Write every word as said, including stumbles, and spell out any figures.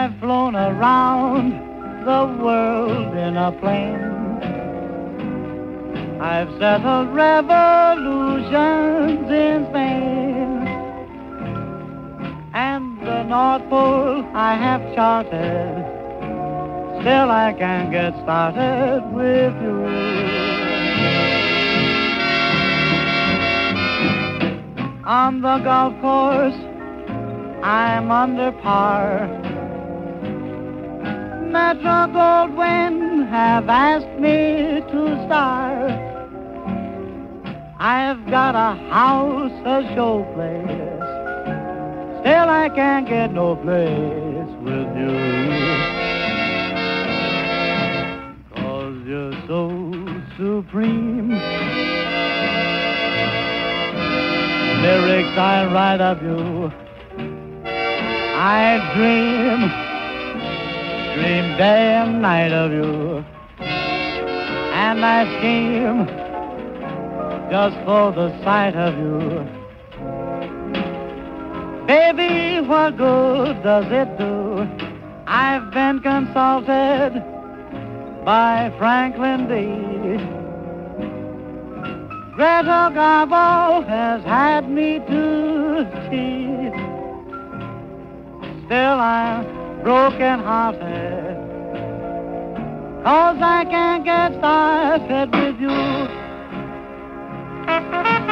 I've flown around the world in a plane. I've settled revolutions in Spain. And the North Pole I have charted. Still I can't get started with you. On the golf course, I'm under par. Metro Goldwyn have asked me to star. I've got a house, a show place. Still I can't get no place with you. 'Cause you're so supreme. Lyrics I write of you, I dream, dream day and night of you. And I scheme just for the sight of you. Baby, what good does it do? I've been consulted by Franklin D. Greta Garbo has had me to tea. Still I'm broken-hearted, 'cause I can't get started with you.